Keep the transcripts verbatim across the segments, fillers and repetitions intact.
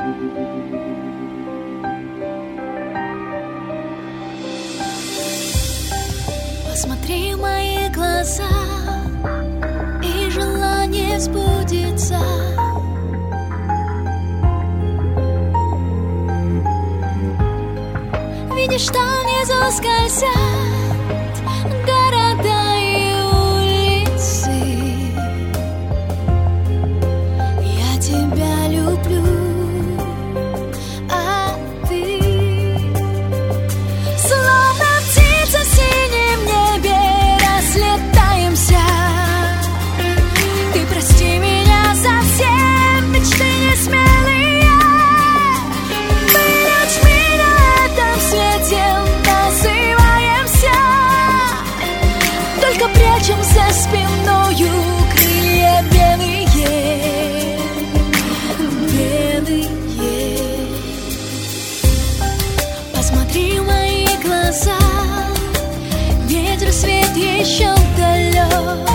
Посмотри в мои глаза, и желание сбудется. Видишь, там внизу скользят города и улицы. Я тебя люблю, а ты словно птица в синем небе разлетаемся. Ты прости меня за все мечты несмелые. Мы людьми на этом свете называемся, только прячем за спиною крылья белые, белые. Посмотри в мои глаза, ветер, свет еще далек.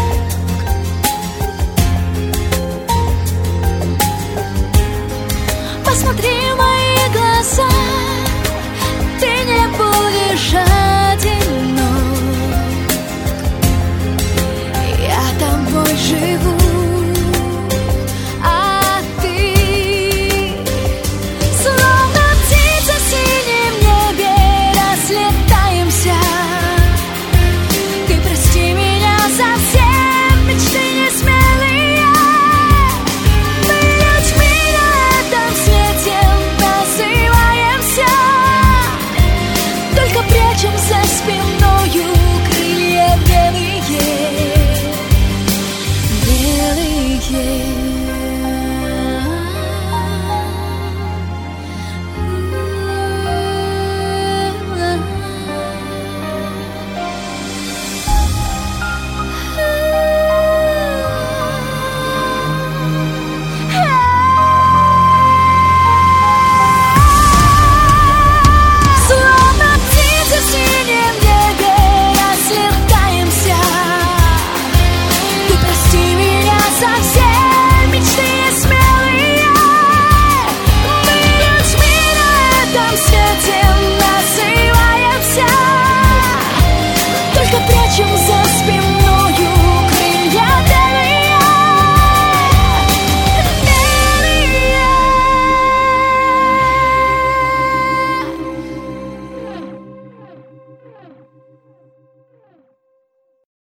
Посмотри в мои глаза, ты не будешь одинок. Я тобой живу.